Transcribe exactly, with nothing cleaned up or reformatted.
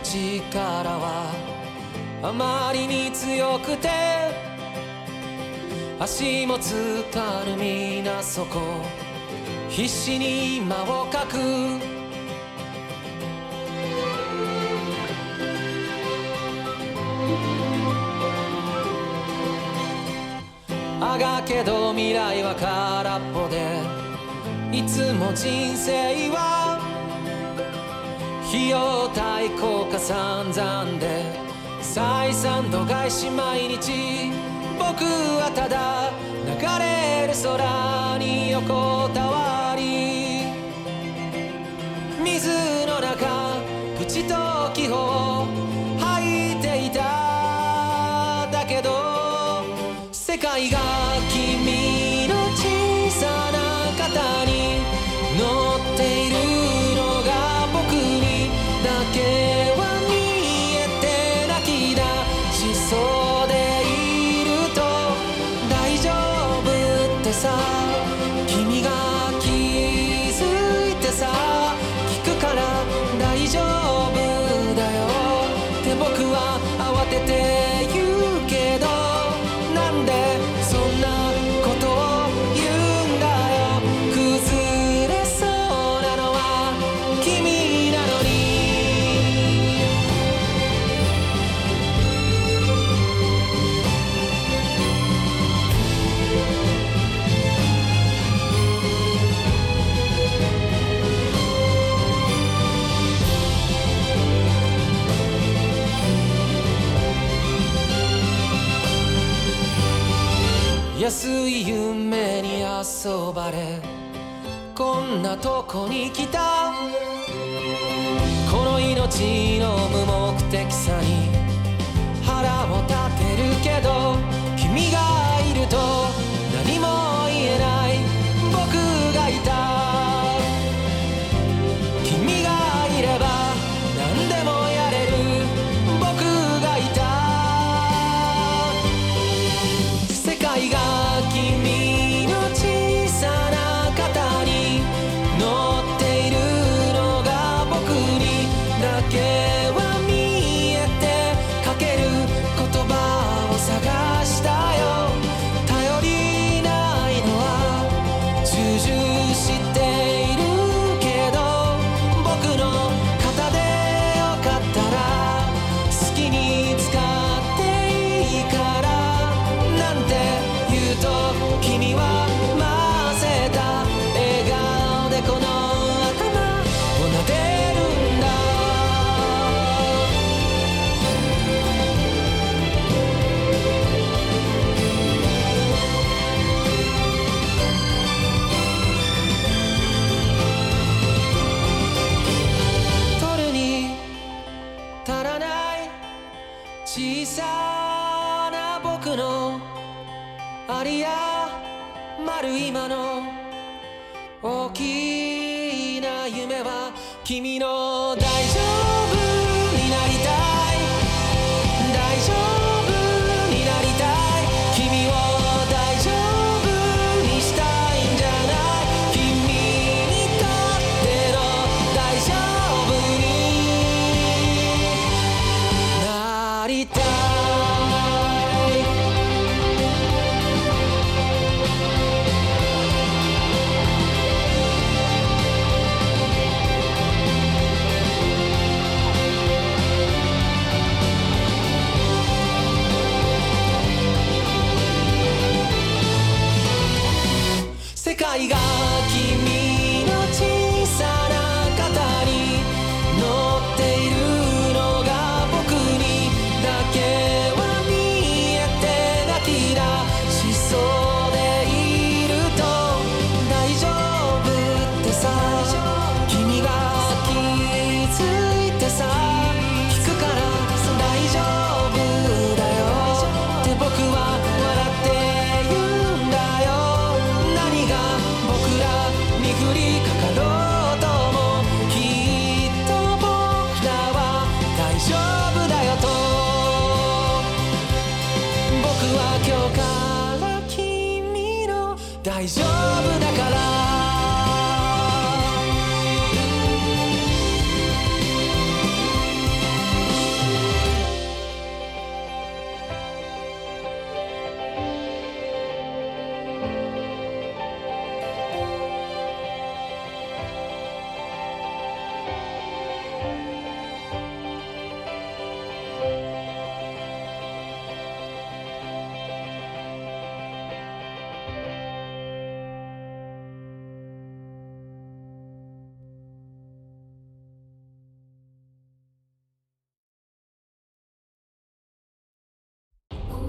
力はあまりに強くて足もつかぬ皆そこ必死に間をかくあがけど未来は空っぽでいつも人生は費用対効果散々で採算度外視毎日僕はただ流れる空に横たわり水の中口と気泡吐いていただけど世界が君の小さな肩に乗っているのが僕にだけは見えて泣き出しそうでいると大丈夫ってさ君が気づいてさ聞くから大丈夫だよって僕は慌てて言うけどなんでそんなことを言うんだよ崩れそうなのは君なのに安い夢に遊ばれこんなとこに来たこの命の無目的さに腹を立てるけど君がいると何も言えない僕がいた君がいれば何でもやれる僕がいた世界が君の小さな肩に乗っているのが僕にだけは見えてかける言葉を探したよ頼りないのは重々知っているけど僕の肩でよかったら好きに使っていいからなんて言うと君はませた笑顔でこの頭を撫でるんだ取るに足らない小さな僕のありやまる今の大きな夢は君の大丈夫になりたい大丈夫になりたい君を大丈夫にしたいんじゃない君にとっての大丈夫になりたい世界が君の小さな肩に乗っているのが僕にだけは見えて泣き出しそうでいると大丈夫ってさ君が気づいてさ聞くから大丈夫だよって僕は笑って言うんだよ何が僕らに降りかかろうともきっと僕らは大丈夫だよと僕は今日から君の大丈夫だ